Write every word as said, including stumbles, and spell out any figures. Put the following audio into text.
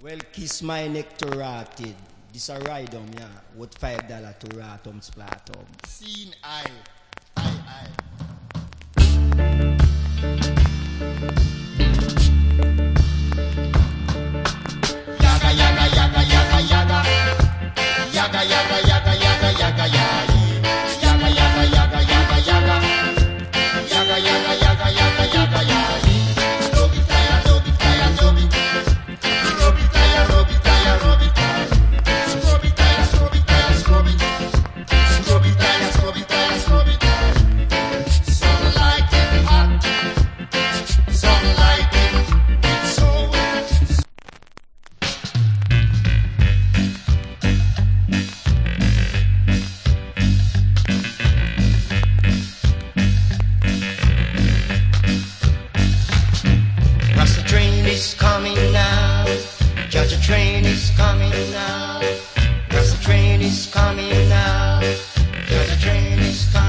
Well, kiss my neck to rotted. This a ride on yeah, with five dollar to ratum splatum. Seen I, I, I. Yaga, yaga, yaga, yaga, yaga. Yaga, yaga, yaga, yaga, yaga, yaga. Yaga, yaga, yaga, yaga, yaga. Yaga, yaga, yaga, yaga, yaga, yaga. Robitaya, robitaya, robitaya. Robitaya, robitaya, robitaya. Robitaya, robitaya, robitaya. Robitaya, robitaya, robitaya. Some like it hot, some like it so. Rasta train is coming now. Georgia train is coming now. Rasta train is coming now. Georgia train is coming.